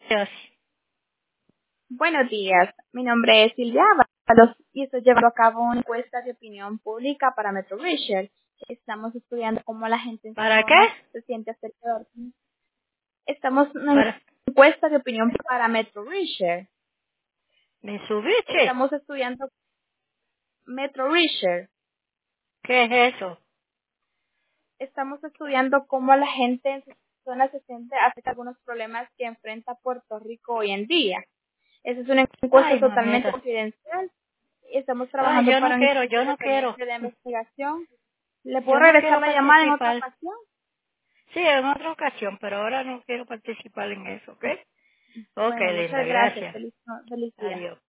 Dios. Buenos días, mi nombre es Silvia Ábalos y estoy llevando a cabo una encuesta de opinión pública para Metro Research. Estamos estudiando cómo la gente en su ¿Para qué? zona se siente acerca de Orkney. Estamos en una Para encuesta de opinión para Metro Research. Mitsubishi. Estamos estudiando Metro Research. ¿Qué es eso? Estamos estudiando cómo la gente en su zona se siente acerca de algunos problemas que enfrenta Puerto Rico hoy en día. Esa es una encuesta Ay, totalmente mamita. confidencial. Estamos Ay, trabajando para un instituto yo no quiero. independiente de investigación. ¿Le puedo Yo no regresar quiero la llamada en otra participar. ocasión? Sí, en otra ocasión, pero ahora no quiero participar en eso, ¿ok? Ok, Bueno, muchas linda, gracias. gracias. Feliz día. Adiós.